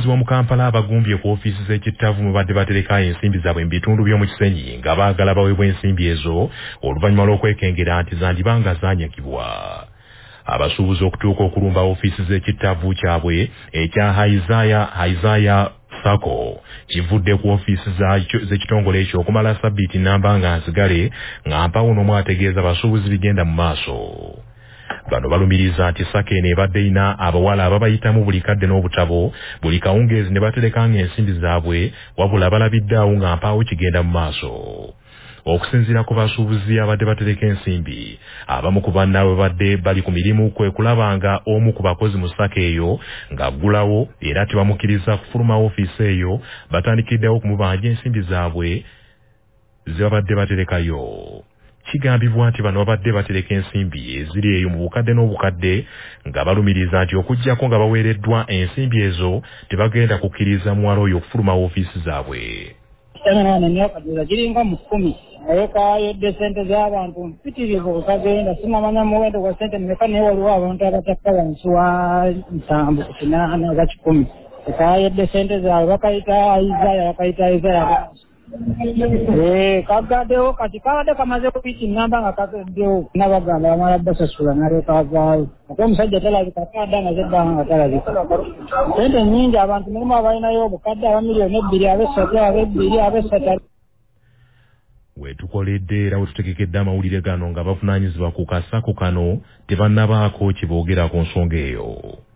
abasuubuzi mu Kampala abagumbye ku ofiisi z'ekittavu mu badde batereka ensimbi zaabwe mu bitundu by'omu Kisenyi nga baagala baweebwa ensimbi ezo oluvannyuma lw'okwekengera nti zandibanga zaanyagibwa. Abasuubuzi okutuuka okulumba ofiisi z'ekittavu kyabwe ekya Haizaya Sako kivudde ku ofiisi z'ekitongole ekyo okumala ssabbiiti nnamba nga nsigale nga mpawo n'omu ategeeza abasuubuzi bigenda mu maaso. Bano balumiriza nti Sako eno ebadde erina abawala ababayitamu buli kadde n'obutabo buli kawungeezi ne baterekanga ensimbi zaabwe wabula balabiddeawo nga mpaawo kigenda mu maaso. Okusinziira ku basuubuzi abadde batereka ensimbi, abamu ku bannaabwe badde bali ku mirimu kwe kulabanga omu ku bakozi mu Sako eyo ng'aggulawo era tebamukkiriza kufuluma ofiisi eyo batandikiddewo okumubanja ensimbi zaabwe ze babadde baterekayo. Kigambibwa nti bano babadde batereka ensimbi eziri eyo mu bukadde n'obukadde nga balumiriza nti okuggyako nga baweereddwa ensimbi ezo tebagenda kukkiriza muwala oyo okufuluma ofiisi zaabwe. Giringa mu 10 naye kayodde ssente z'abantu mpitirivu okagenda sinamanya muwendo gwa ssente mmeka naye waliwo abantu abatakka wansi wa 7 8 ga 10 kayodde ssente zaabwe bakayita Isaya kagaddewo kati kabadde kamaze kupiiki nnamba nga kagaddewo nabagamba bamala basasula naleka avaayo ate omusajja talabika kadda nga zeddanga nga talabika ssente nnyingi abantu mulimu abalinayo obukadde aba miliyoni 2 ab'essatu ab'ebbiri ab'essatu. Wetukoledde era wetutegekedde amawulire gano nga bavunaanyizibwa ku kasako kano tebannabaako kye boogera ku nsonga eyo.